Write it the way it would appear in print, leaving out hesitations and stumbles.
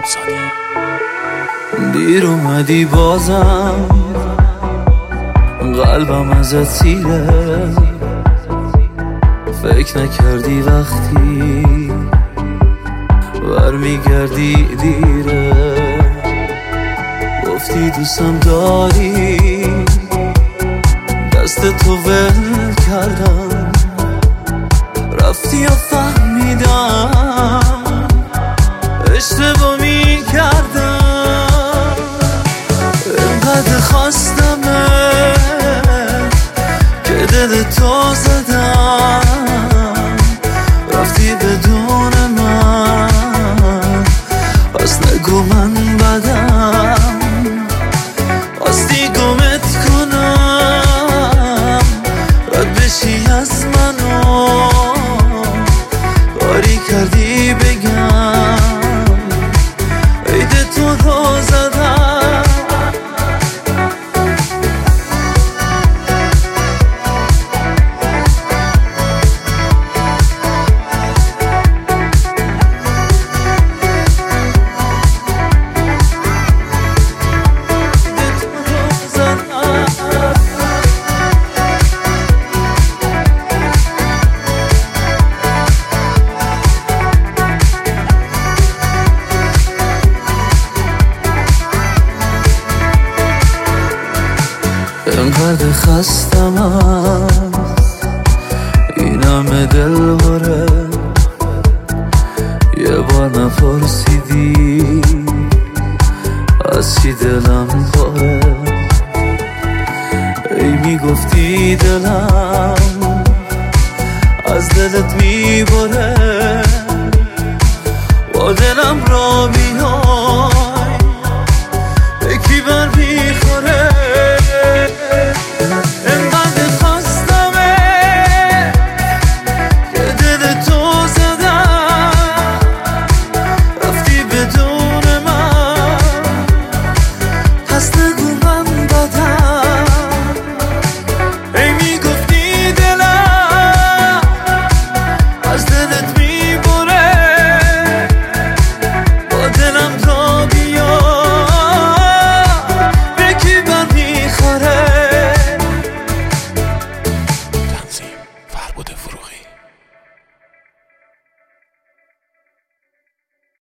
محمدزاده. دیر اومدی بازم قلبم ازت سیره، فکر نکردی وقتی برمیگردی دیره. گفتی دوستم داری، دست تو ول کردم، رفتی و فهمیدم اشتباه میکردم. اینقدر خواستمت که دل تو زدم، رفتی بدون من، پس نگو من بدم. خواستی گمت کنم، رد بشی از منو، کاری کردی بگم عید تو رو زدم. اینقدر خستم از این همه دل بره، یه بار نپرسیدی از چی دلم پاره. ای میگفتی دلم از دلت میبره، با دلم را میام